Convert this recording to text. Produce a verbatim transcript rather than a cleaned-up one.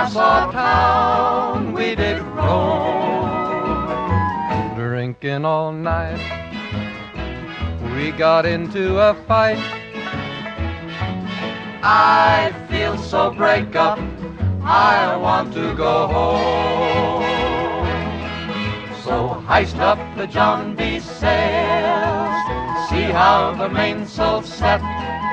Nassau town we did roam, drinking all night. We got into a fight. I feel so break up, I want to go home. So heist up the John B. sails, see how the mainsail's set.